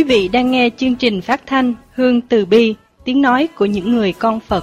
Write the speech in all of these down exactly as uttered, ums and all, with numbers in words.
vị đang nghe chương trình phát thanh Hương Từ Bi, tiếng nói của những người con Phật.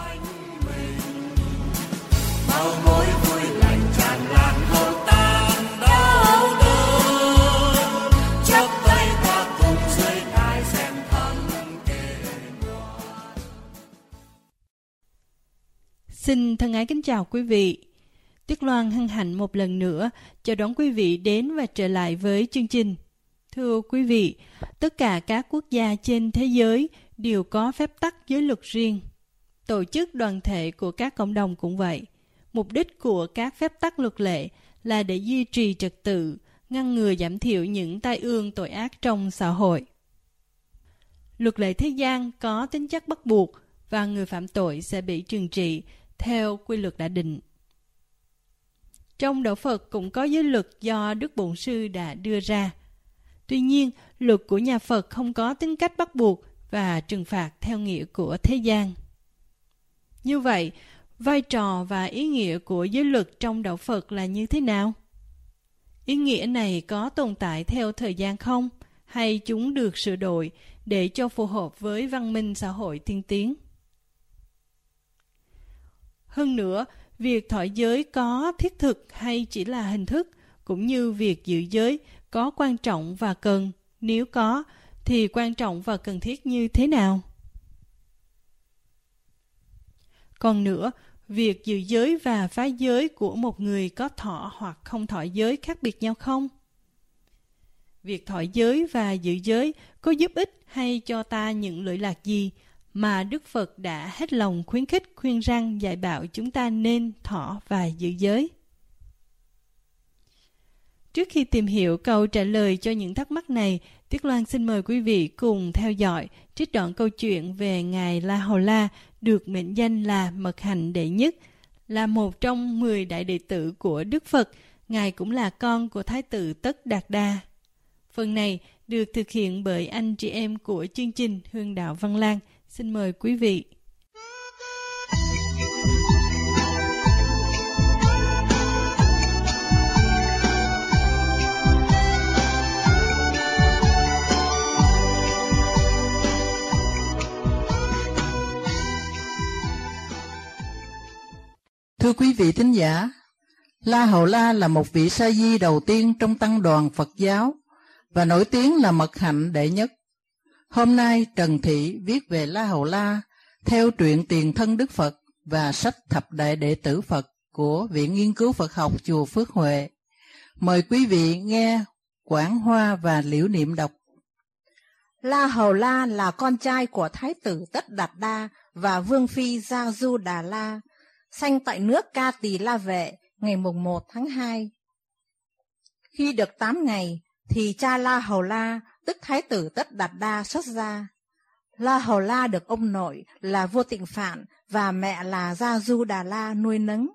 Xin thân ái kính chào quý vị. Tuyết Loan hân hạnh một lần nữa chào đón quý vị đến và trở lại với chương trình. Thưa quý vị, tất cả các quốc gia trên thế giới đều có phép tắc giới luật riêng. Tổ chức đoàn thể của các cộng đồng cũng vậy. Mục đích của các phép tắc luật lệ là để duy trì trật tự, ngăn ngừa giảm thiểu những tai ương tội ác trong xã hội. Luật lệ thế gian có tính chất bắt buộc và người phạm tội sẽ bị trừng trị theo quy luật đã định. Trong đạo Phật cũng có giới luật do Đức Bổn Sư đã đưa ra. Tuy nhiên, luật của nhà Phật không có tính cách bắt buộc và trừng phạt theo nghĩa của thế gian. Như vậy, vai trò và ý nghĩa của giới luật trong đạo Phật là như thế nào? Ý nghĩa này có tồn tại theo thời gian không? Hay chúng được sửa đổi để cho phù hợp với văn minh xã hội tiên tiến? Hơn nữa, việc thọ giới có thiết thực hay chỉ là hình thức, cũng như việc giữ giới có quan trọng và cần, nếu có, thì quan trọng và cần thiết như thế nào? Còn nữa, việc giữ giới và phá giới của một người có thọ hoặc không thọ giới khác biệt nhau không? Việc thọ giới và giữ giới có giúp ích hay cho ta những lỗi lạc gì mà Đức Phật đã hết lòng khuyến khích khuyên răn dạy bảo chúng ta nên thọ và giữ giới? Trước khi tìm hiểu câu trả lời cho những thắc mắc này, Tuyết Loan xin mời quý vị cùng theo dõi trích đoạn câu chuyện về Ngài La Hầu La được mệnh danh là Mật Hạnh Đệ Nhất, là một trong mười đại đệ tử của Đức Phật. Ngài cũng là con của Thái tử Tất Đạt Đa. Phần này được thực hiện bởi anh chị em của chương trình Hương Đạo Văn Lang. Xin mời quý vị. Thưa quý vị thính giả, La Hầu La là một vị sa di đầu tiên trong tăng đoàn Phật giáo và nổi tiếng là Mật Hạnh Đệ Nhất. Hôm nay Trần Thị viết về La Hầu La theo truyện Tiền Thân Đức Phật và sách Thập Đại Đệ Tử Phật của Viện Nghiên cứu Phật học Chùa Phước Huệ. Mời quý vị nghe Quảng Hoa và Liễu Niệm đọc. La Hầu La là con trai của Thái tử Tất Đạt Đa và Vương Phi Gia Du Đà La, sanh tại nước Ca Tỳ La Vệ ngày mùng một tháng hai. Khi được tám ngày, thì cha La Hầu La, tức Thái tử Tất Đạt Đa xuất gia. La Hầu La được ông nội là Vua Tịnh Phạn và mẹ là Gia Du Đà La nuôi nấng.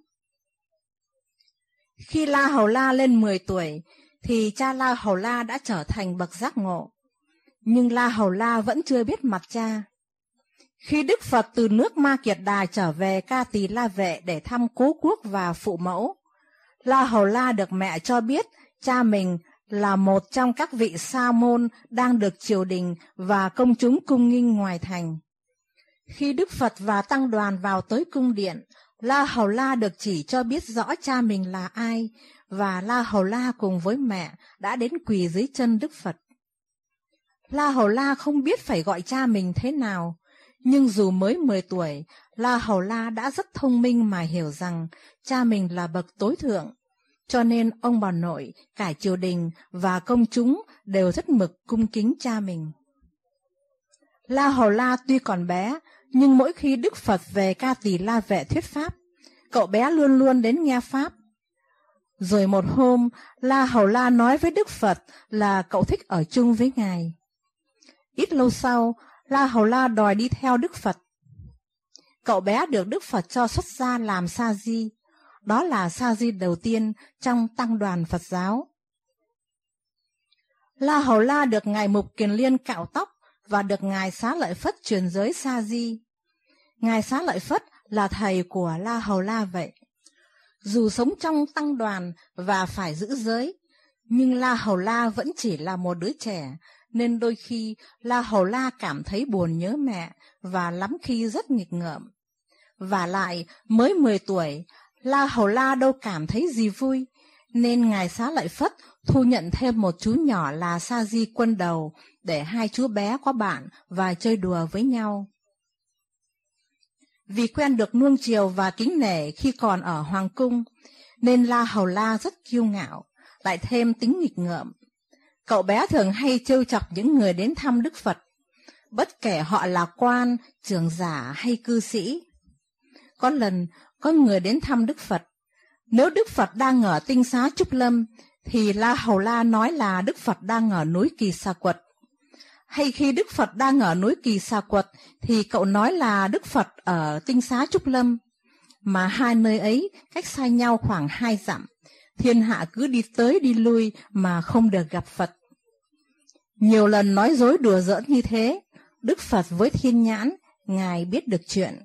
Khi La Hầu La lên mười tuổi, thì cha La Hầu La đã trở thành bậc giác ngộ. Nhưng La Hầu La vẫn chưa biết mặt cha. Khi Đức Phật từ nước Ma Kiệt Đà trở về Ca Tỳ La Vệ để thăm cố quốc và phụ mẫu, La Hầu La được mẹ cho biết cha mình là một trong các vị sa môn đang được triều đình và công chúng cung nghinh ngoài thành. Khi Đức Phật và tăng đoàn vào tới cung điện, La Hầu La được chỉ cho biết rõ cha mình là ai, và La Hầu La cùng với mẹ đã đến quỳ dưới chân Đức Phật. La Hầu La không biết phải gọi cha mình thế nào, nhưng dù mới mười tuổi, La Hầu La đã rất thông minh mà hiểu rằng cha mình là bậc tối thượng, cho nên ông bà nội, cả triều đình và công chúng đều rất mực cung kính cha mình. La Hầu La tuy còn bé, nhưng mỗi khi Đức Phật về Ca Tỳ La Vệ thuyết pháp, cậu bé luôn luôn đến nghe pháp. Rồi một hôm, La Hầu La nói với Đức Phật là cậu thích ở chung với Ngài. Ít lâu sau, La Hầu La đòi đi theo Đức Phật. Cậu bé được Đức Phật cho xuất gia làm sa di. Đó là sa di đầu tiên trong tăng đoàn Phật giáo. La Hầu La được Ngài Mục Kiền Liên cạo tóc và được Ngài Xá Lợi Phất truyền giới sa di. Ngài Xá Lợi Phất là thầy của La Hầu La vậy. Dù sống trong tăng đoàn và phải giữ giới, nhưng La Hầu La vẫn chỉ là một đứa trẻ, nên đôi khi La Hầu La cảm thấy buồn nhớ mẹ và lắm khi rất nghịch ngợm. Vả lại, mới mười tuổi, La Hầu La đâu cảm thấy gì vui, nên Ngài Xá Lợi Phất thu nhận thêm một chú nhỏ là Sa Di Quân Đầu để hai chú bé có bạn và chơi đùa với nhau. Vì quen được nuông chiều và kính nể khi còn ở Hoàng Cung, nên La Hầu La rất kiêu ngạo, lại thêm tính nghịch ngợm. Cậu bé thường hay trêu chọc những người đến thăm Đức Phật, bất kể họ là quan, trưởng giả hay cư sĩ. Có lần, có người đến thăm Đức Phật. Nếu Đức Phật đang ở tinh xá Trúc Lâm, thì La Hầu La nói là Đức Phật đang ở núi Kỳ Xà Quật. Hay khi Đức Phật đang ở núi Kỳ Xà Quật, thì cậu nói là Đức Phật ở tinh xá Trúc Lâm. Mà hai nơi ấy cách xa nhau khoảng hai dặm, thiên hạ cứ đi tới đi lui mà không được gặp Phật. Nhiều lần nói dối đùa giỡn như thế, Đức Phật với thiên nhãn, Ngài biết được chuyện.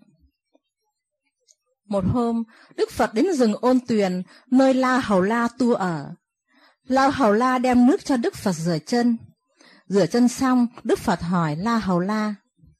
Một hôm, Đức Phật đến rừng Ôn Tuyền, nơi La Hầu La tu ở. La Hầu La đem nước cho Đức Phật rửa chân. Rửa chân xong, Đức Phật hỏi La Hầu La: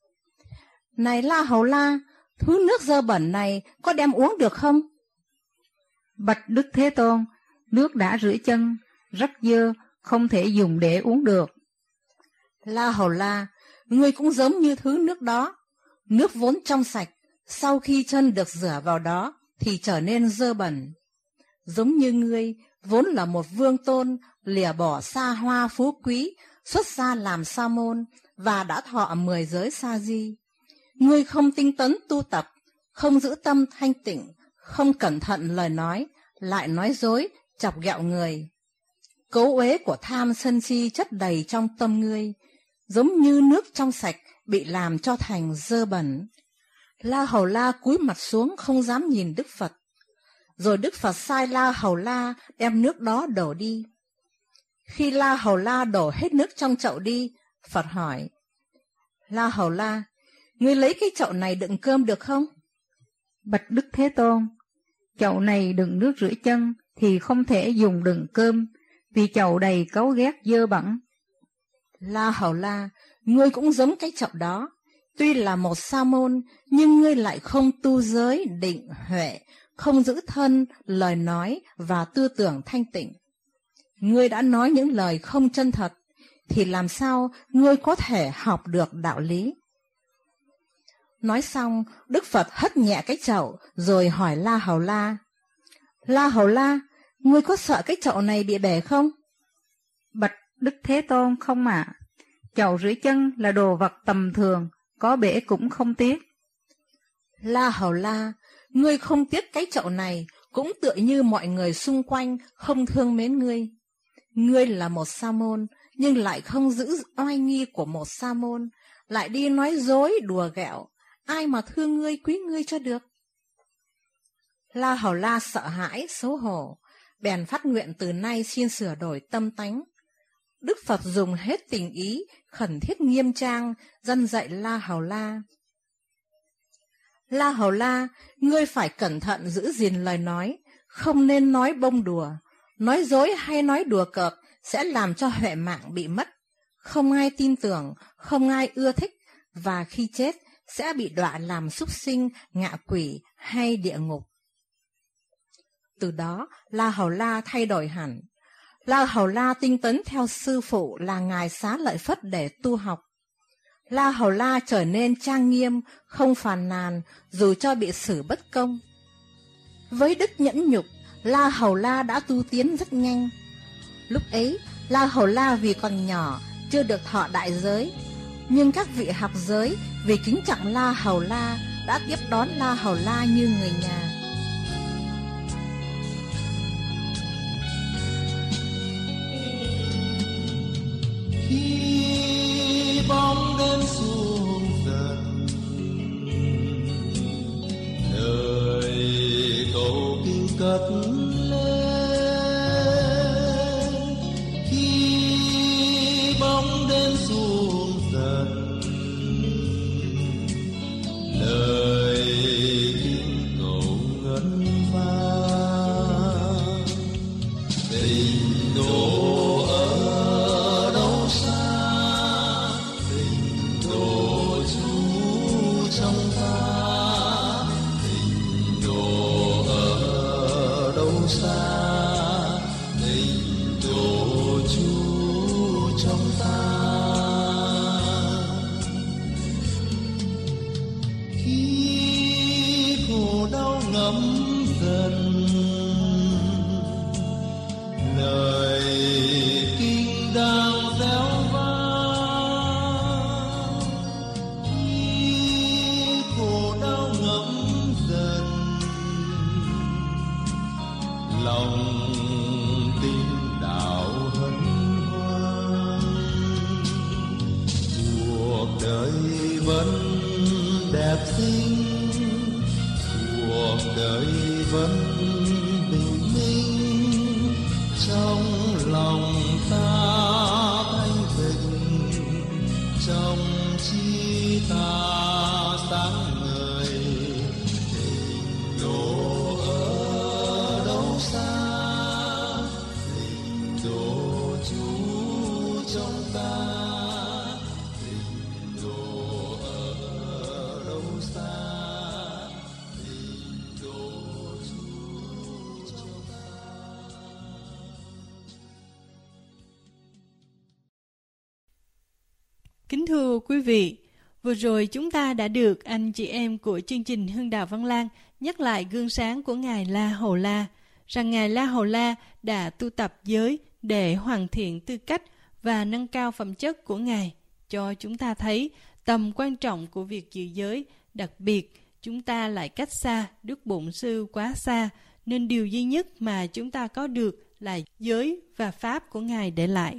Này La Hầu La, thứ nước dơ bẩn này có đem uống được không? Bạch Đức Thế Tôn, nước đã rửa chân, rất dơ, không thể dùng để uống được. La Hầu La, ngươi cũng giống như thứ nước đó. Nước vốn trong sạch, sau khi chân được rửa vào đó thì trở nên dơ bẩn. Giống như ngươi, vốn là một vương tôn, lìa bỏ xa hoa phú quý, xuất gia làm sa môn và đã thọ mười giới sa di. Ngươi không tinh tấn tu tập, không giữ tâm thanh tịnh, không cẩn thận lời nói, lại nói dối, chọc ghẹo người. Cấu uế của tham sân si chất đầy trong tâm ngươi, giống như nước trong sạch bị làm cho thành dơ bẩn. La Hầu La cúi mặt xuống không dám nhìn Đức Phật. Rồi Đức Phật sai La Hầu La đem nước đó đổ đi. Khi La Hầu La đổ hết nước trong chậu đi, Phật hỏi: La Hầu La, ngươi lấy cái chậu này đựng cơm được không? Bạch Đức Thế Tôn, chậu này đựng nước rửa chân thì không thể dùng đựng cơm, vì chậu đầy cáu ghét dơ bẩn. La Hầu La, ngươi cũng giống cái chậu đó. Tuy là một sa môn, nhưng ngươi lại không tu giới, định, huệ, không giữ thân, lời nói và tư tưởng thanh tịnh. Ngươi đã nói những lời không chân thật, thì làm sao ngươi có thể học được đạo lý? Nói xong, Đức Phật hất nhẹ cái chậu, rồi hỏi La Hầu La: La Hầu La, ngươi có sợ cái chậu này bị bể không? Bạch Đức Thế Tôn, không ạ. À. Chậu rửa chân là đồ vật tầm thường, có bể cũng không tiếc. La Hầu La, ngươi không tiếc cái chậu này, cũng tựa như mọi người xung quanh không thương mến ngươi. Ngươi là một sa môn, nhưng lại không giữ oai nghi của một sa môn, lại đi nói dối đùa ghẹo, ai mà thương ngươi quý ngươi cho được? La Hầu La sợ hãi xấu hổ, bèn phát nguyện từ nay xin sửa đổi tâm tánh. Đức Phật dùng hết tình ý, khẩn thiết nghiêm trang, dân dạy La Hầu La. La Hầu La, ngươi phải cẩn thận giữ gìn lời nói, không nên nói bông đùa. Nói dối hay nói đùa cợt sẽ làm cho huệ mạng bị mất. Không ai tin tưởng, không ai ưa thích, và khi chết sẽ bị đọa làm súc sinh, ngạ quỷ hay địa ngục. Từ đó, La Hầu La thay đổi hẳn. La Hầu La tinh tấn theo sư phụ là Ngài Xá Lợi Phất để tu học. La Hầu La trở nên trang nghiêm, không phàn nàn, dù cho bị xử bất công. Với đức nhẫn nhục, La Hầu La đã tu tiến rất nhanh. Lúc ấy, La Hầu La vì còn nhỏ, chưa được thọ đại giới. Nhưng các vị học giới vì kính trọng La Hầu La đã tiếp đón La Hầu La như người nhà. Khi bóng đêm xuống dần, lời cầu kinh cất lên. Khi bóng đêm xuống dần, lời kinh cầu ngân vang. Tình độ ở đâu xa, lòng tin đạo hân hoan. Cuộc đời vẫn đẹp xinh, cuộc đời vẫn bình minh, trong lòng ta thanh tịnh, trong trí ta sáng ngời. Tình độ ở đâu xa, tình độ trú trong ta. Tình độ ở đâu xa, tình độ trú trong ta. Kính thưa quý vị, vừa rồi chúng ta đã được anh chị em của chương trình Hương Đạo Văn Lang nhắc lại gương sáng của Ngài La Hầu La, rằng Ngài La Hầu La đã tu tập giới để hoàn thiện tư cách và nâng cao phẩm chất của Ngài, cho chúng ta thấy tầm quan trọng của việc giữ giới. Đặc biệt, chúng ta lại cách xa Đức Bổn Sư quá xa, nên điều duy nhất mà chúng ta có được là giới và pháp của Ngài để lại.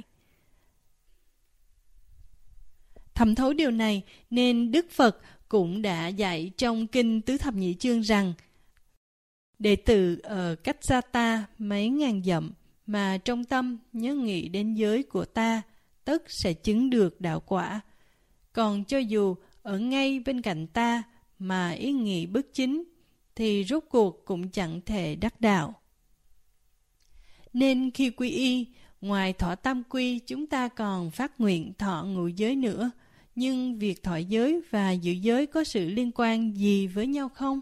Thẩm thấu điều này nên Đức Phật cũng đã dạy trong Kinh Tứ Thập Nhị Chương rằng đệ tử ở cách xa ta mấy ngàn dặm mà trong tâm nhớ nghĩ đến giới của ta, tất sẽ chứng được đạo quả. Còn cho dù ở ngay bên cạnh ta mà ý nghĩ bất chính, thì rốt cuộc cũng chẳng thể đắc đạo. Nên khi quy y, ngoài thọ tam quy, chúng ta còn phát nguyện thọ ngũ giới nữa. Nhưng việc thọ giới và giữ giới có sự liên quan gì với nhau không?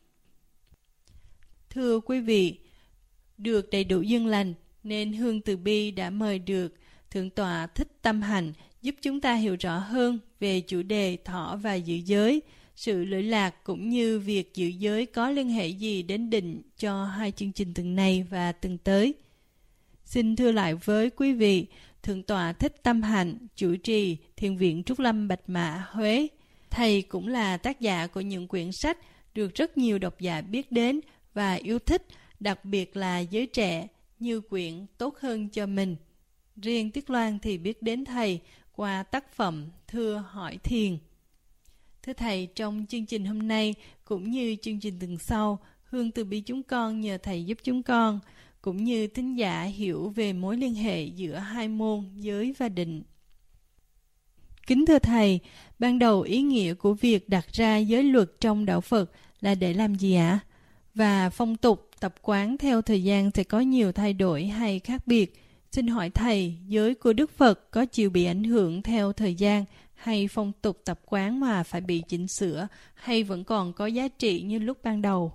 Thưa quý vị, được đầy đủ duyên lành, nên Hương Từ Bi đã mời được Thượng tọa Thích Tâm Hạnh giúp chúng ta hiểu rõ hơn về chủ đề thọ và giữ giới, sự lỗi lạc cũng như việc giữ giới có liên hệ gì đến định cho hai chương trình tuần này và tuần tới. Xin thưa lại với quý vị, Thượng tọa Thích Tâm Hạnh, chủ trì Thiền viện Trúc Lâm Bạch Mã, Huế. Thầy cũng là tác giả của những quyển sách được rất nhiều độc giả biết đến và yêu thích, đặc biệt là giới trẻ, như quyển Tốt Hơn Cho Mình. Riêng Tiết Loan thì biết đến thầy qua tác phẩm Thưa Hỏi Thiền. Thưa thầy, trong chương trình hôm nay cũng như chương trình tuần sau, Hương Từ Bi chúng con nhờ thầy giúp chúng con cũng như thính giả hiểu về mối liên hệ giữa hai môn giới và định. Kính thưa thầy, ban đầu ý nghĩa của việc đặt ra giới luật trong đạo Phật là để làm gì ạ? Và phong tục, tập quán theo thời gian sẽ có nhiều thay đổi hay khác biệt. Xin hỏi thầy, giới của Đức Phật có chịu bị ảnh hưởng theo thời gian hay phong tục tập quán mà phải bị chỉnh sửa, hay vẫn còn có giá trị như lúc ban đầu?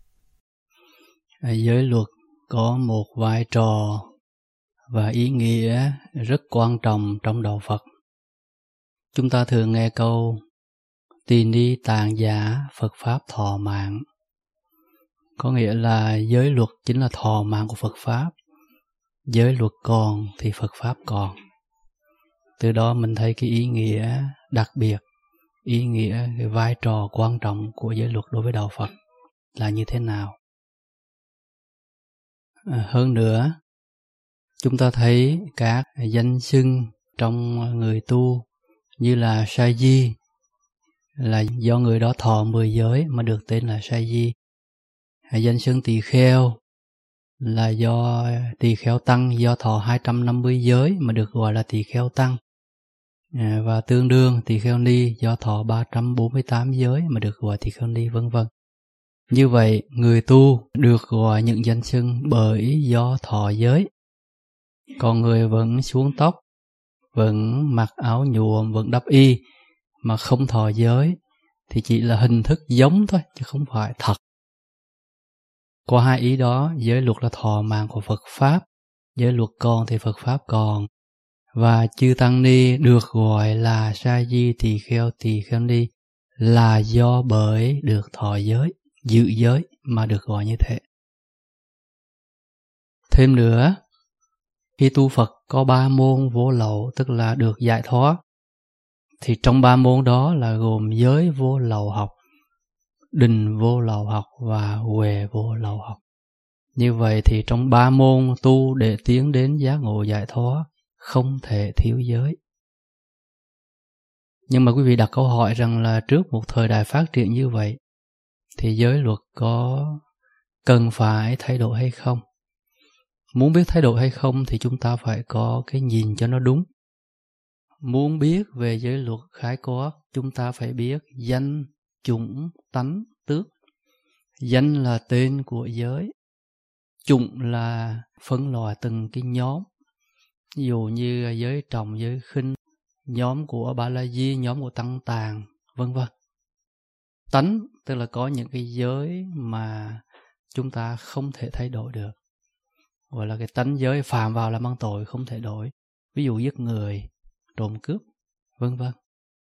Giới luật có một vai trò và ý nghĩa rất quan trọng trong đạo Phật. Chúng ta thường nghe câu tỳ ni tạng giả Phật Pháp thọ mạng. Có nghĩa là giới luật chính là thọ mạng của Phật Pháp. Giới luật còn thì Phật Pháp còn. Từ đó mình thấy cái ý nghĩa đặc biệt, ý nghĩa, cái vai trò quan trọng của giới luật đối với đạo Phật là như thế nào. À, hơn nữa, chúng ta thấy các danh xưng trong người tu như là sa di là do người đó thọ mười giới mà được tên là sa di. Danh xưng tỳ kheo là do tỳ kheo tăng do thọ hai trăm năm mươi giới mà được gọi là tỳ kheo tăng. À, và tương đương tỳ kheo ni do thọ ba trăm bốn mươi tám giới mà được gọi tỳ kheo ni, vân vân. Như vậy, người tu được gọi những danh xưng bởi do thọ giới. Còn người vẫn xuống tóc, vẫn mặc áo nhuộm, vẫn đắp y mà không thọ giới thì chỉ là hình thức giống thôi chứ không phải thật. Qua hai ý đó, giới luật là thọ mạng của Phật Pháp, giới luật còn thì Phật Pháp còn. Và chư Tăng Ni được gọi là sa di tỳ kheo tỳ kheo ni là do bởi được thọ giới, giữ giới mà được gọi như thế. Thêm nữa, khi tu Phật có ba môn vô lậu, tức là được giải thoát, thì trong ba môn đó là gồm giới vô lậu học, định vô lậu học và huệ vô lậu học. Như vậy thì trong ba môn tu để tiến đến giác ngộ giải thoát không thể thiếu giới. Nhưng mà quý vị đặt câu hỏi rằng là trước một thời đại phát triển như vậy thì giới luật có cần phải thay đổi hay không? Muốn biết thay đổi hay không thì chúng ta phải có cái nhìn cho nó đúng. Muốn biết về giới luật khái quát, chúng ta phải biết danh, chủng, tánh, tước. Danh là tên của giới, chủng là phân loại từng cái nhóm. Ví dụ như giới trọng, giới khinh, nhóm của Ba La Di, nhóm của Tăng Tàng, vân vân. Tánh tức là có những cái giới mà chúng ta không thể thay đổi được, gọi là cái tánh giới phạm vào làm ăn tội không thể đổi. Ví dụ giết người, trộm cướp, vân vân.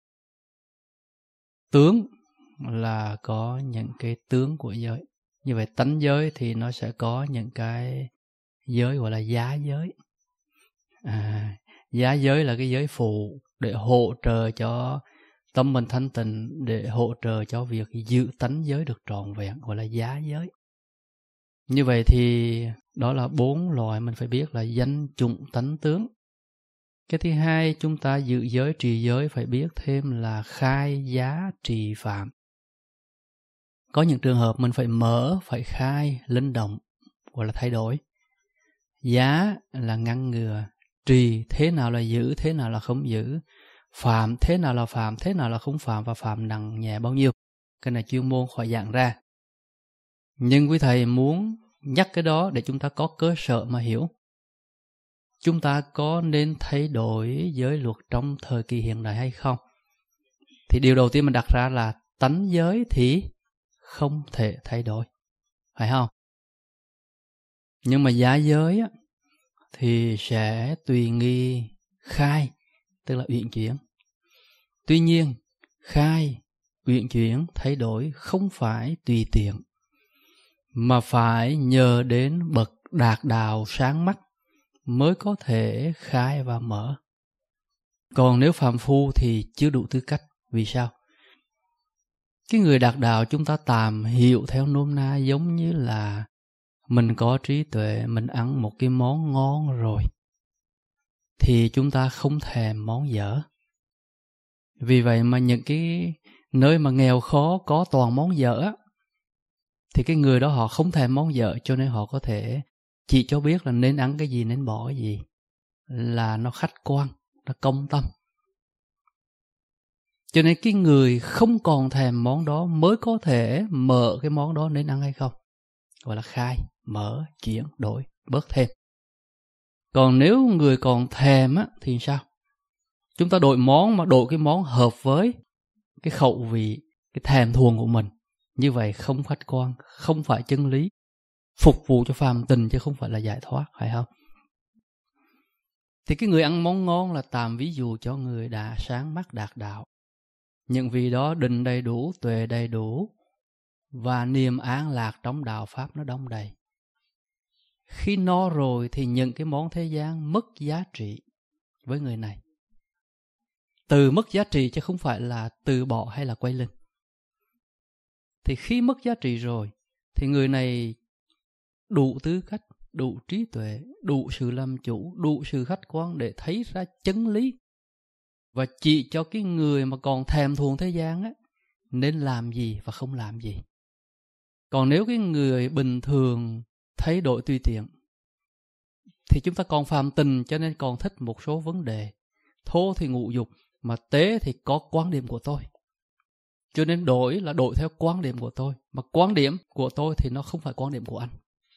Tướng là có những cái tướng của giới. Như vậy tánh giới thì nó sẽ có những cái giới gọi là giá giới. À, giá giới là cái giới phụ để hỗ trợ cho tâm mình thanh tịnh, để hỗ trợ cho việc giữ tánh giới được trọn vẹn, gọi là giá giới. Như vậy thì đó là bốn loại mình phải biết là danh, chủng, tánh, tướng. Cái thứ hai, chúng ta giữ giới, trì giới phải biết thêm là khai, giá, trì, phạm. Có những trường hợp mình phải mở, phải khai, linh động, gọi là thay đổi. Giá là ngăn ngừa, trì thế nào là giữ, thế nào là không giữ, phạm thế nào là phạm, thế nào là không phạm và phạm nặng nhẹ bao nhiêu. Cái này chuyên môn khỏi giảng ra. Nhưng quý thầy muốn nhắc cái đó để chúng ta có cơ sở mà hiểu. Chúng ta có nên thay đổi giới luật trong thời kỳ hiện đại hay không? Thì điều đầu tiên mình đặt ra là tánh giới thì không thể thay đổi, phải không? Nhưng mà giá giới á, thì sẽ tùy nghi khai, tức là uyển chuyển. Tuy nhiên, khai, uyển chuyển, thay đổi không phải tùy tiện, mà phải nhờ đến bậc đạt đạo sáng mắt mới có thể khai và mở. Còn nếu phàm phu thì chưa đủ tư cách. Vì sao? Cái người đạt đạo chúng ta tạm hiểu theo nôm na giống như là mình có trí tuệ, mình ăn một cái món ngon rồi thì chúng ta không thèm món dở. Vì vậy mà những cái nơi mà nghèo khó có toàn món dở thì cái người đó họ không thèm món dở, cho nên họ có thể chỉ cho biết là nên ăn cái gì, nên bỏ cái gì, là nó khách quan, nó công tâm. Cho nên cái người không còn thèm món đó mới có thể mở cái món đó nên ăn hay không, gọi là khai, mở, chuyển, đổi, bớt thêm. Còn nếu người còn thèm á, thì sao? Chúng ta đổi món mà đổi cái món hợp với cái khẩu vị, cái thèm thuồng của mình. Như vậy không khách quan, không phải chân lý, phục vụ cho phàm tình chứ không phải là giải thoát, phải không? Thì cái người ăn món ngon là tạm ví dụ cho người đã sáng mắt đạt đạo. Những vị đó định đầy đủ, tuệ đầy đủ và niềm an lạc trong đạo Pháp nó đong đầy. Khi no rồi thì những cái món thế gian mất giá trị với người này. Từ mất giá trị chứ không phải là từ bỏ hay là quay lưng. Thì khi mất giá trị rồi thì người này đủ tư cách, đủ trí tuệ, đủ sự làm chủ, đủ sự khách quan để thấy ra chân lý và chỉ cho cái người mà còn thèm thuồng thế gian á nên làm gì và không làm gì. Còn nếu cái người bình thường thay đổi tùy tiện thì chúng ta còn phàm tình, cho nên còn thích một số vấn đề. Thô thì ngũ dục, mà tế thì có quan điểm của tôi, cho nên đổi là đổi theo quan điểm của tôi. Mà quan điểm của tôi thì nó không phải quan điểm của anh.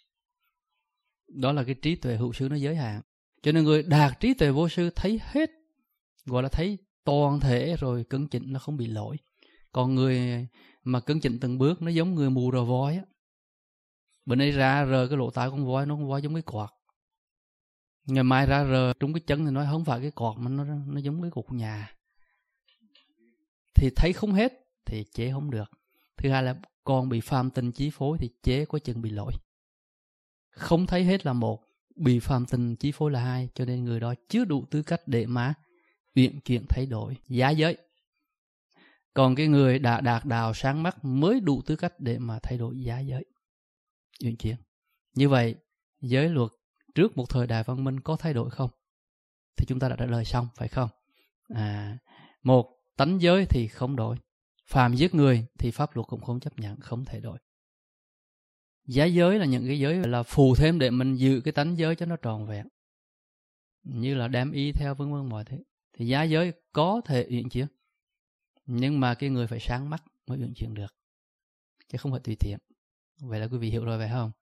Đó là cái trí tuệ hữu sư nó giới hạn. Cho nên người đạt trí tuệ vô sư thấy hết, gọi là thấy toàn thể rồi, cấn chỉnh nó không bị lỗi. Còn người mà cấn chỉnh từng bước nó giống người mù rờ voi á. Bữa nay ra rờ cái lỗ tai con voi, nó con voi giống cái quạt. Ngày mai ra rờ trúng cái chân thì nói không phải cái quạt mà nó, nó giống cái cục nhà. Thì thấy không hết thì chế không được. Thứ hai là còn bị phàm tình chí phối thì chế có chừng bị lỗi. Không thấy hết là một, bị phàm tình chí phối là hai, cho nên người đó chưa đủ tư cách để mà uyển chuyển thay đổi giá giới. Còn cái người đã đạt đạo sáng mắt mới đủ tư cách để mà thay đổi giá giới, uyển chuyển. Như vậy, giới luật trước một thời đại văn minh có thay đổi không? Thì chúng ta đã trả lời xong, phải không? À, một, tánh giới thì không đổi. Phàm giết người thì pháp luật cũng không chấp nhận, không thể đổi. Giá giới là những cái giới là phù thêm để mình giữ cái tánh giới cho nó tròn vẹn. Như là đem ý theo vân vân mọi thứ. Thì giá giới có thể uyển chuyển. Nhưng mà cái người phải sáng mắt mới uyển chuyển được. Chứ không phải tùy tiện. Vậy là quý vị hiểu rồi phải không?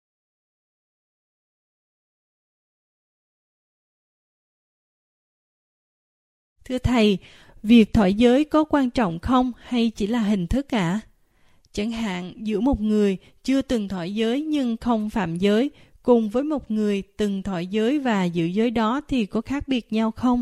Thưa Thầy, việc thọ giới có quan trọng không hay chỉ là hình thức ạ? À? Chẳng hạn giữa một người chưa từng thọ giới nhưng không phạm giới, cùng với một người từng thọ giới và giữ giới đó thì có khác biệt nhau không?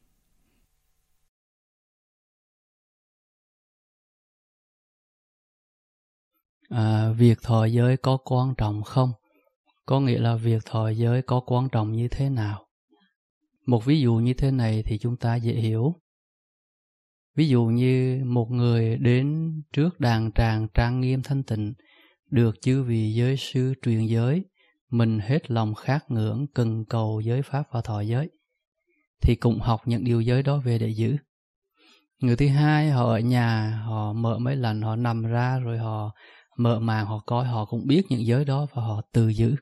À, việc thọ giới có quan trọng không? Có nghĩa là việc thọ giới có quan trọng như thế nào? Một ví dụ như thế này thì chúng ta dễ hiểu. Ví dụ như một người đến trước đàn tràng trang nghiêm thanh tịnh, được chư vị giới sư truyền giới, mình hết lòng khát ngưỡng cần cầu giới pháp và thọ giới, thì cũng học những điều giới đó về để giữ. Người thứ hai, họ ở nhà, họ mở mấy lần, họ nằm ra rồi họ mở màn, họ coi, họ cũng biết những giới đó và họ tự giữ.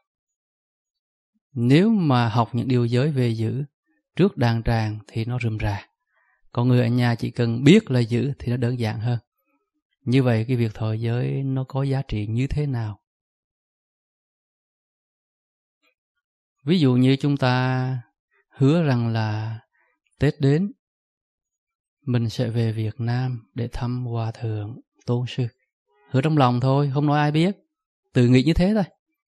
Nếu mà học những điều giới về giữ trước đàn tràng thì nó rườm rà. Còn người ở nhà chỉ cần biết là giữ thì nó đơn giản hơn. Như vậy cái việc thọ giới nó có giá trị như thế nào? Ví dụ như chúng ta hứa rằng là Tết đến mình sẽ về Việt Nam để thăm Hòa Thượng Tôn Sư. Hứa trong lòng thôi, không nói ai biết, tự nghĩ như thế thôi.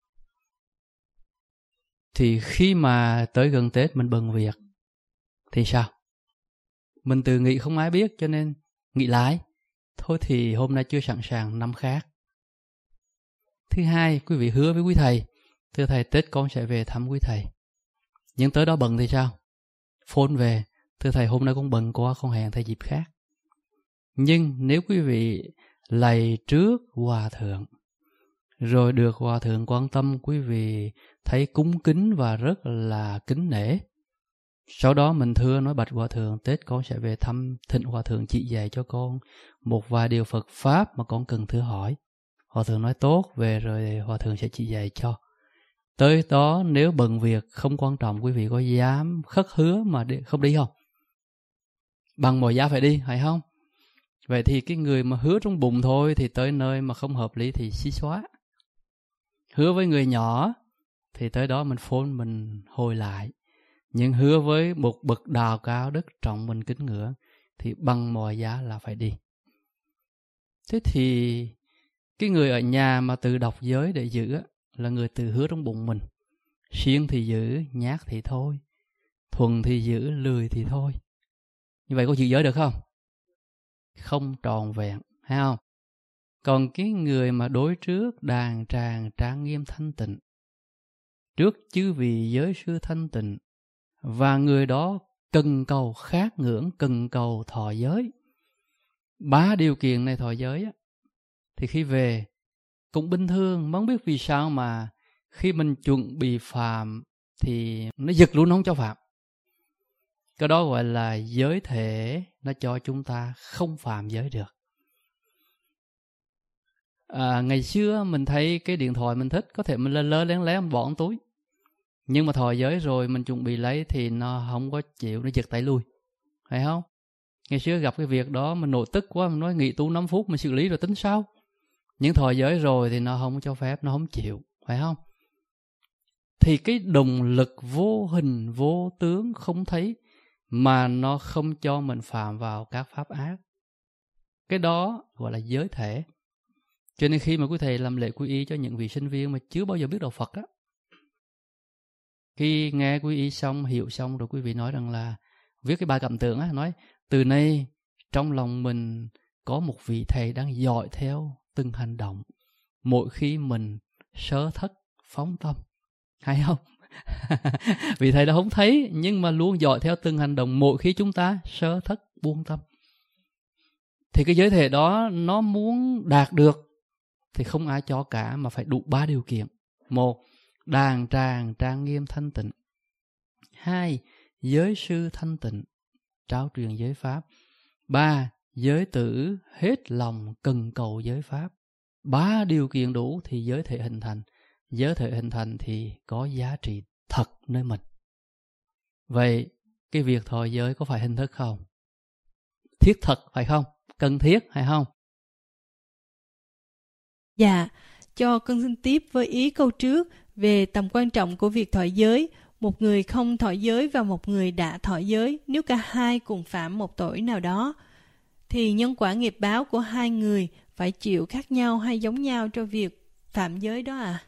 Thì khi mà tới gần Tết mình bận việc thì sao? Mình tự nghĩ không ai biết cho nên nghĩ lại. Thôi thì hôm nay chưa sẵn sàng, năm khác. Thứ hai, quý vị hứa với quý thầy, thưa thầy Tết con sẽ về thăm quý thầy. Nhưng tới đó bận thì sao? Phone về, thưa thầy hôm nay con bận quá, con hẹn thầy dịp khác. Nhưng nếu quý vị lạy trước Hòa Thượng, rồi được Hòa Thượng quan tâm, quý vị thấy cúng kính và rất là kính nể. Sau đó mình thưa nói bạch Hòa Thượng, Tết con sẽ về thăm, thỉnh Hòa Thượng chỉ dạy cho con một vài điều Phật Pháp mà con cần thưa hỏi. Hòa Thượng nói tốt, về rồi Hòa Thượng sẽ chỉ dạy cho. Tới đó nếu bận việc không quan trọng, quý vị có dám khất hứa mà đi, không đi không? Bằng mọi giá phải đi, phải không? Vậy thì cái người mà hứa trong bụng thôi thì tới nơi mà không hợp lý thì xí xóa. Hứa với người nhỏ thì tới đó mình phone mình hồi lại. Nhưng hứa với một bậc đào cao đức trọng mình kính ngưỡng thì bằng mọi giá là phải đi. Thế thì cái người ở nhà mà tự đọc giới để giữ là người tự hứa trong bụng mình. Siêng thì giữ, nhát thì thôi. Thuần thì giữ, lười thì thôi. Như vậy có giữ giới được không? Không tròn vẹn, thấy không? Còn cái người mà đối trước đàn tràng trang nghiêm thanh tịnh, trước chư vị giới sư thanh tịnh, và người đó cần cầu khát ngưỡng, cần cầu thọ giới, ba điều kiện này thọ giới á, thì khi về cũng bình thường. Mà không biết vì sao mà khi mình chuẩn bị phạm thì nó giật luôn, nó không cho phạm. Cái đó gọi là giới thể, nó cho chúng ta không phạm giới được. À, ngày xưa mình thấy cái điện thoại mình thích, có thể mình lơ lơ lén lén mình bỏ trong túi. Nhưng mà thọ giới rồi mình chuẩn bị lấy thì nó không có chịu, nó giật tay lui. Phải không? Ngày xưa gặp cái việc đó mình nổi tức quá, mình nói nghỉ tu năm phút mình xử lý rồi tính sau. Nhưng thọ giới rồi thì nó không cho phép, nó không chịu. Phải không? Thì cái động lực vô hình, vô tướng, không thấy mà nó không cho mình phạm vào các pháp ác. Cái đó gọi là giới thể. Cho nên khi mà quý thầy làm lễ quy y cho những vị sinh viên mà chưa bao giờ biết đạo Phật á, khi nghe quy y xong, hiểu xong rồi quý vị nói rằng là viết cái bài cảm tưởng á, nói từ nay trong lòng mình có một vị thầy đang dõi theo từng hành động mỗi khi mình sơ thất phóng tâm. Hay không? Vị thầy đó không thấy nhưng mà luôn dõi theo từng hành động mỗi khi chúng ta sơ thất buông tâm. Thì cái giới thể đó nó muốn đạt được thì không ai cho cả mà phải đủ ba điều kiện. Một, đàn tràng trang nghiêm thanh tịnh. Hai, giới sư thanh tịnh, trao truyền giới pháp. Ba, giới tử hết lòng cần cầu giới pháp. Ba điều kiện đủ thì giới thể hình thành. Giới thể hình thành thì có giá trị thật nơi mình. Vậy cái việc thọ giới có phải hình thức không? Thiết thực phải không? Cần thiết hay không? Dạ, cho con xin tiếp với ý câu trước về tầm quan trọng của việc thọ giới. Một người không thọ giới và một người đã thọ giới, nếu cả hai cùng phạm một tội nào đó, thì nhân quả nghiệp báo của hai người phải chịu khác nhau hay giống nhau cho việc phạm giới đó à?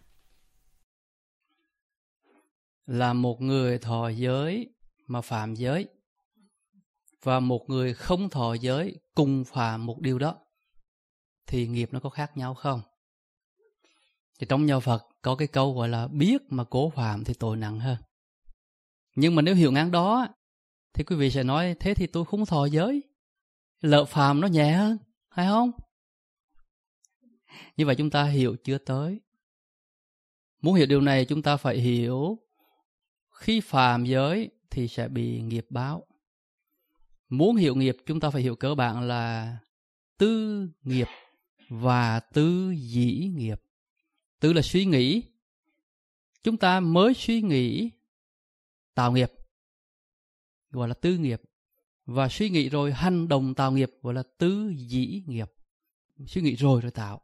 Là một người thọ giới mà phạm giới và một người không thọ giới cùng phạm một điều đó thì nghiệp nó có khác nhau không? Thì trong nhà Phật có cái câu gọi là biết mà cố phạm thì tội nặng hơn. Nhưng mà nếu hiểu ngang đó thì quý vị sẽ nói thế thì tôi không thọ giới, lỡ phạm nó nhẹ hơn, phải không? Như vậy chúng ta hiểu chưa tới. Muốn hiểu điều này chúng ta phải hiểu khi phạm giới thì sẽ bị nghiệp báo. Muốn hiểu nghiệp chúng ta phải hiểu cơ bản là tư nghiệp và tư dĩ nghiệp. Tư là suy nghĩ. Chúng ta mới suy nghĩ tạo nghiệp, gọi là tư nghiệp. Và suy nghĩ rồi hành động tạo nghiệp, gọi là tư dĩ nghiệp. Suy nghĩ rồi rồi tạo.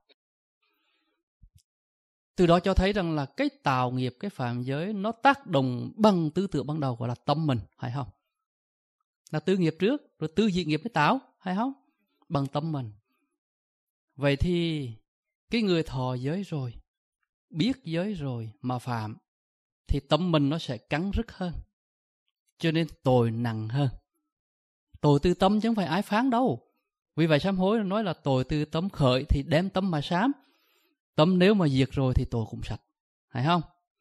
Từ đó cho thấy rằng là cái tạo nghiệp, cái phạm giới nó tác động bằng tư tưởng ban đầu, gọi là tâm mình, phải không? Là tư nghiệp trước, rồi tư dĩ nghiệp mới tạo, phải không? Bằng tâm mình. Vậy thì cái người thọ giới rồi, biết giới rồi mà phạm, thì tâm mình nó sẽ cắn rứt hơn. Cho nên tội nặng hơn. Tội từ tâm chứ không phải ai phán đâu. Vì vậy sám hối nói là tội từ tâm khởi thì đem tâm mà sám. Tâm nếu mà diệt rồi thì tội cũng sạch, phải không?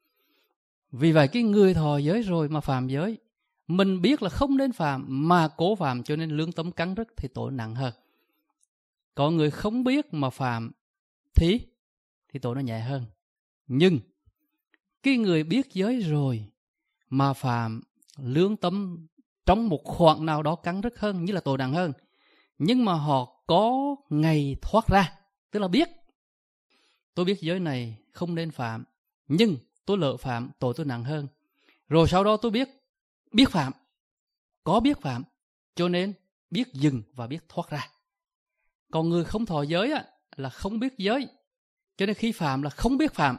Vì vậy cái người thọ giới rồi mà phạm giới, mình biết là không nên phạm mà cố phạm, cho nên lương tâm cắn rứt thì tội nặng hơn. Còn người không biết mà phạm thì thì tội nó nhẹ hơn. Nhưng cái người biết giới rồi mà phạm, lương tâm trong một khoảng nào đó cắn rứt hơn, như là tội nặng hơn. Nhưng mà họ có ngày thoát ra, tức là biết tôi biết giới này không nên phạm, nhưng tôi lỡ phạm, tội tôi nặng hơn. Rồi sau đó tôi biết biết phạm, có biết phạm, cho nên biết dừng và biết thoát ra. Còn người không thọ giới á, là không biết giới, cho nên khi phạm là không biết phạm,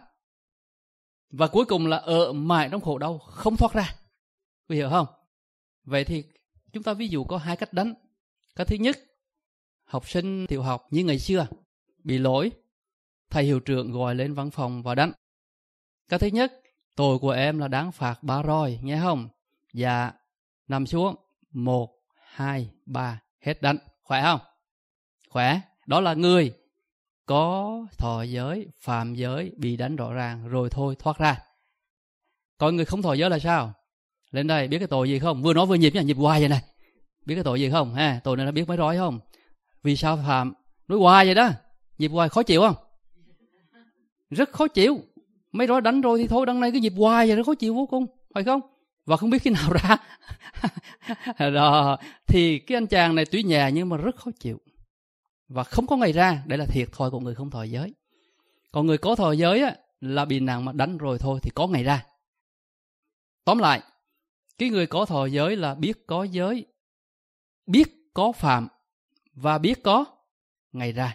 và cuối cùng là ở mãi trong khổ đau không thoát ra. Quý hiểu không? Vậy thì chúng ta ví dụ có hai cách đánh. Cái thứ nhất, học sinh tiểu học như ngày xưa bị lỗi, thầy hiệu trưởng gọi lên văn phòng và đánh. Cái thứ nhất, tội của em là đáng phạt ba roi, nghe không? Dạ, nằm xuống, một, hai, ba, hết đánh. Khỏe không? Khỏe. Đó là người có thọ giới, phạm giới, bị đánh rõ ràng, rồi thôi thoát ra. Còn người không thọ giới là sao? Lên đây, biết cái tội gì không? Vừa nói vừa nhịp nha, nhịp hoài vậy này. Biết cái tội gì không? Ha, tội này là biết mấy roi không? Vì sao phạm? Nói hoài vậy đó. Nhịp hoài khó chịu không? Rất khó chịu. Mấy roi đánh rồi thì thôi, đằng này cái nhịp hoài vậy nó khó chịu vô cùng, phải không? Và không biết khi nào ra. Đó, thì cái anh chàng này tuy nhẹ nhưng mà rất khó chịu. Và không có ngày ra, đây là thiệt thòi của người không thọ giới. Còn người có thọ giới á, là bị nặng mà đánh rồi thôi thì có ngày ra. Tóm lại, cái người có thọ giới là biết có giới, biết có phạm và biết có ngày ra.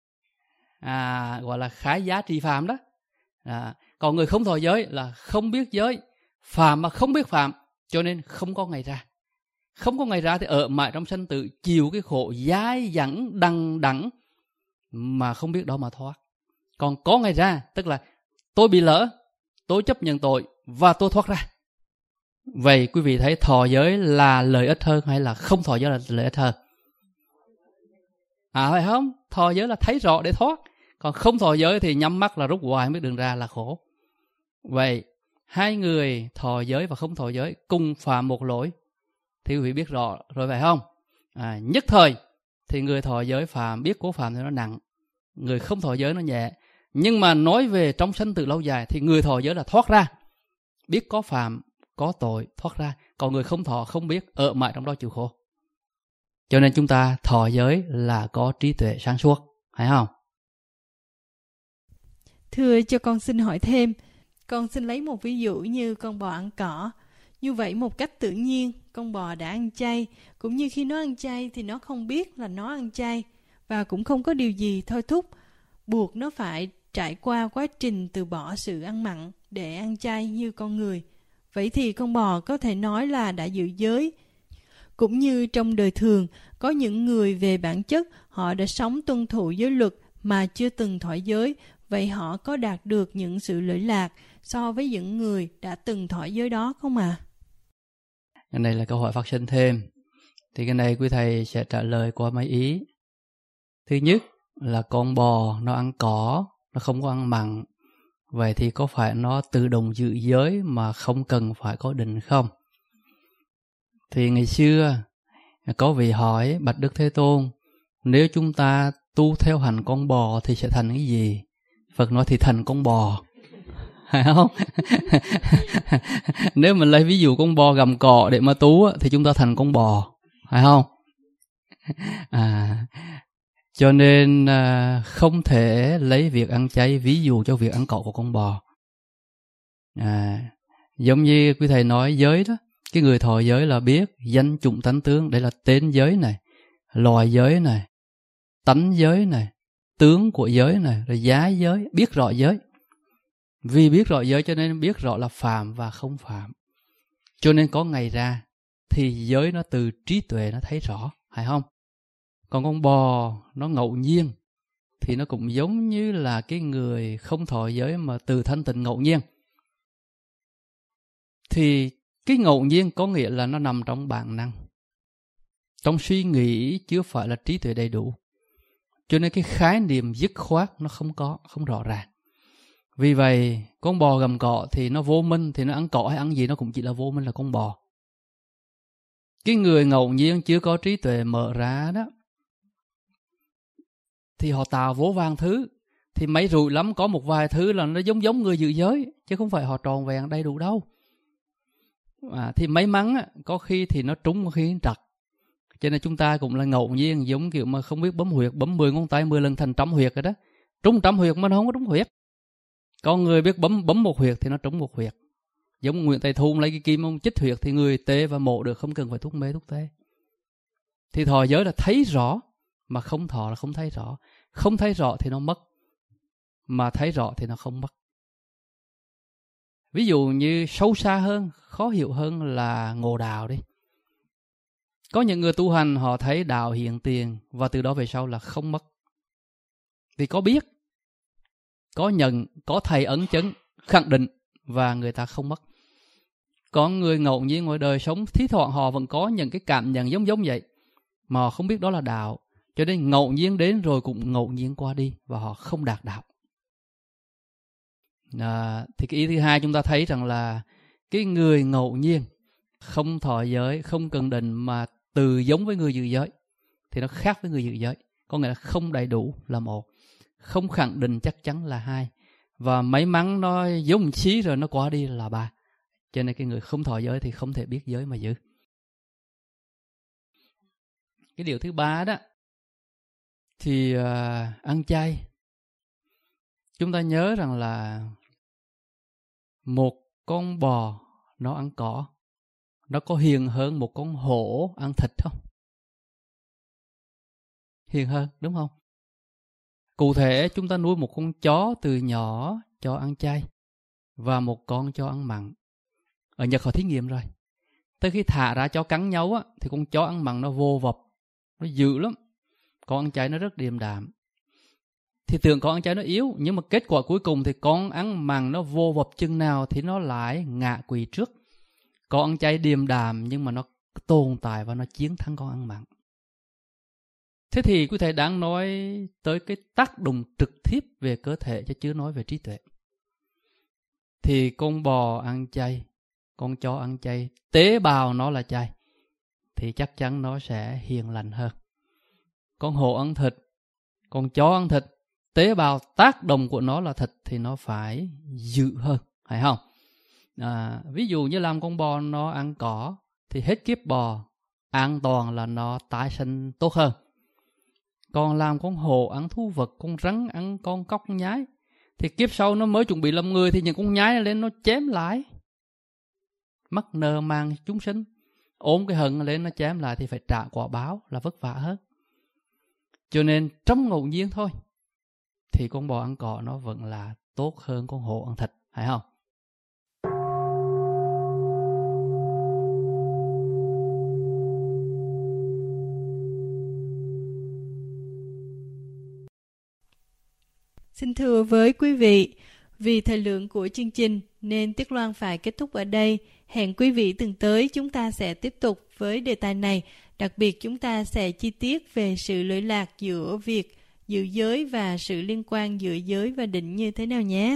À, gọi là khái giá trị phạm đó. À, còn người không thọ giới là không biết giới, phạm mà không biết phạm, cho nên không có ngày ra. Không có ngày ra thì ở mãi trong sanh tử, chịu cái khổ dai dẳng đằng đẵng mà không biết đâu mà thoát. Còn có ngày ra, tức là tôi bị lỡ, tôi chấp nhận tội và tôi thoát ra. Vậy quý vị thấy thọ giới là lợi ích hơn hay là không thọ giới là lợi ích hơn? À phải không? Thọ giới là thấy rõ để thoát. Còn không thọ giới thì nhắm mắt là rút hoài mới đường ra là khổ. Vậy hai người thọ giới và không thọ giới cùng phạm một lỗi thì quý vị biết rõ rồi phải không? À, nhất thời thì người thọ giới phạm biết cố phạm thì nó nặng, người không thọ giới nó nhẹ. Nhưng mà nói về trong sanh tử lâu dài thì người thọ giới là thoát ra, biết có phạm, có tội, thoát ra. Còn người không thọ không biết, ở mãi trong đó chịu khổ. Cho nên chúng ta thọ giới là có trí tuệ sáng suốt, phải không? Thưa cho con xin hỏi thêm, con xin lấy một ví dụ như con bò ăn cỏ. Như vậy một cách tự nhiên, con bò đã ăn chay, cũng như khi nó ăn chay thì nó không biết là nó ăn chay, và cũng không có điều gì thôi thúc, buộc nó phải trải qua quá trình từ bỏ sự ăn mặn để ăn chay như con người. Vậy thì con bò có thể nói là đã giữ giới. Cũng như trong đời thường, có những người về bản chất họ đã sống tuân thủ giới luật mà chưa từng thọ giới, vậy họ có đạt được những sự lợi lạc so với những người đã từng thọ giới đó không ạ? À? Cái này là câu hỏi phát sinh thêm. Thì cái này quý thầy sẽ trả lời qua mấy ý. Thứ nhất là con bò nó ăn cỏ, nó không có ăn mặn. Vậy thì có phải nó tự động giữ giới mà không cần phải có định không? Thì ngày xưa có vị hỏi bạch Đức Thế Tôn, nếu chúng ta tu theo hành con bò thì sẽ thành cái gì? Phật nói thì thành con bò, phải không? Nếu mình lấy ví dụ con bò gặm cỏ để mà tu thì chúng ta thành con bò, phải không? À, cho nên à, không thể lấy việc ăn chay ví dụ cho việc ăn cỏ của con bò. À, giống như quý thầy nói giới đó, cái người thọ giới là biết danh chủng tánh tướng, đây là tên giới này, loài giới này, tánh giới này, tướng của giới này, rồi giá giới, biết rõ giới. Vì biết rõ giới cho nên biết rõ là phạm và không phạm. Cho nên có ngày ra thì giới nó từ trí tuệ nó thấy rõ, phải không? Còn con bò nó ngẫu nhiên thì nó cũng giống như là cái người không thọ giới mà từ thanh tịnh ngẫu nhiên. Thì cái ngẫu nhiên có nghĩa là nó nằm trong bản năng, trong suy nghĩ, chứ phải là trí tuệ đầy đủ. Cho nên cái khái niệm dứt khoát nó không có, không rõ ràng. Vì vậy con bò gặm cỏ thì nó vô minh, thì nó ăn cỏ hay ăn gì nó cũng chỉ là vô minh, là con bò. Cái người ngẫu nhiên chưa có trí tuệ mở ra đó thì họ tạo vô vàng thứ, thì mấy rủi lắm có một vài thứ là nó giống giống người giữ giới, chứ không phải họ tròn vẹn đầy đủ đâu. À, thì may mắn có khi thì nó trúng, có khi nó trật. Cho nên chúng ta cũng là ngẫu nhiên, giống kiểu mà không biết bấm huyệt, bấm mười ngón tay mười lần thành trăm huyệt rồi đó. Trúng trăm huyệt mà nó không có trúng huyệt. Con người biết bấm bấm một huyệt thì nó trúng một huyệt. Giống Nguyễn Tây Thun lấy cái kim ông chích huyệt thì người tê và mổ được, không cần phải thuốc mê thuốc tê. Thì thọ giới là thấy rõ, mà không thọ là không thấy rõ. Không thấy rõ thì nó mất, mà thấy rõ thì nó không mất. Ví dụ như sâu xa hơn, khó hiểu hơn là ngộ đạo đi. Có những người tu hành họ thấy đạo hiện tiền và từ đó về sau là không mất. Vì có biết, có nhận, có thầy ấn chứng, khẳng định và người ta không mất. Có người ngẫu nhiên ngoài đời sống, thí thoảng họ vẫn có những cái cảm nhận giống giống vậy, mà họ không biết đó là đạo. Cho nên ngẫu nhiên đến rồi cũng ngẫu nhiên qua đi và họ không đạt đạo. À, thì cái ý thứ hai chúng ta thấy rằng là cái người ngẫu nhiên không thọ giới, không cần định mà từ giống với người giữ giới thì nó khác với người giữ giới. Có nghĩa là không đầy đủ là một, không khẳng định chắc chắn là hai, và may mắn nó giống xí rồi nó qua đi là ba. Cho nên cái người không thọ giới thì không thể biết giới mà giữ. Cái điều thứ ba đó thì uh, ăn chay. Chúng ta nhớ rằng là một con bò nó ăn cỏ, nó có hiền hơn một con hổ ăn thịt không? Hiền hơn, đúng không? Cụ thể chúng ta nuôi một con chó từ nhỏ cho ăn chay và một con cho ăn mặn. Ở Nhật họ thí nghiệm rồi. Tới khi thả ra cho cắn nhau á, thì con chó ăn mặn nó vô vập, nó dữ lắm. Con ăn chay nó rất điềm đạm. Thì tưởng con ăn chay nó yếu, nhưng mà kết quả cuối cùng thì con ăn mặn nó vô vập chừng nào thì nó lại ngạ quỵ trước. Con ăn chay điềm đạm nhưng mà nó tồn tại và nó chiến thắng con ăn mặn. Thế thì quý thầy đang nói tới cái tác động trực tiếp về cơ thể chứ chưa nói về trí tuệ. Thì con bò ăn chay, con chó ăn chay, tế bào nó là chay, thì chắc chắn nó sẽ hiền lành hơn. Con hổ ăn thịt, con chó ăn thịt, tế bào tác động của nó là thịt thì nó phải dữ hơn, phải không? À, ví dụ như làm con bò nó ăn cỏ thì hết kiếp bò an toàn là nó tái sinh tốt hơn. Còn làm con hổ ăn thú vật, con rắn ăn con cóc con nhái thì kiếp sau nó mới chuẩn bị làm người thì những con nhái lên nó chém lại, mắc nợ mang chúng sinh, ôm cái hận lên nó chém lại thì phải trả quả báo, là vất vả hơn. Cho nên trong ngẫu nhiên thôi thì con bò ăn cỏ nó vẫn là tốt hơn con hổ ăn thịt, phải không? Xin thưa với quý vị, vì thời lượng của chương trình nên Tuyết Loan phải kết thúc ở đây. Hẹn quý vị tuần tới chúng ta sẽ tiếp tục với đề tài này. Đặc biệt chúng ta sẽ chi tiết về sự lỗi lạc giữa việc giữ giới và sự liên quan giữa giới và định như thế nào nhé.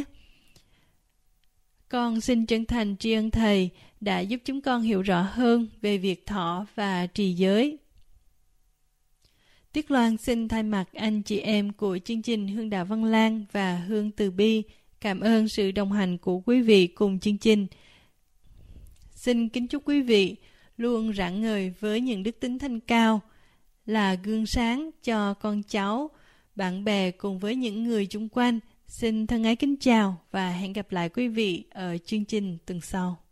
Con xin chân thành tri ân Thầy đã giúp chúng con hiểu rõ hơn về việc thọ và trì giới. Tuyết Loan xin thay mặt anh chị em của chương trình Hương Đạo Văn Lang và Hương Từ Bi cảm ơn sự đồng hành của quý vị cùng chương trình. Xin kính chúc quý vị luôn rạng ngời với những đức tính thanh cao, là gương sáng cho con cháu, bạn bè cùng với những người chung quanh. Xin thân ái kính chào và hẹn gặp lại quý vị ở chương trình tuần sau.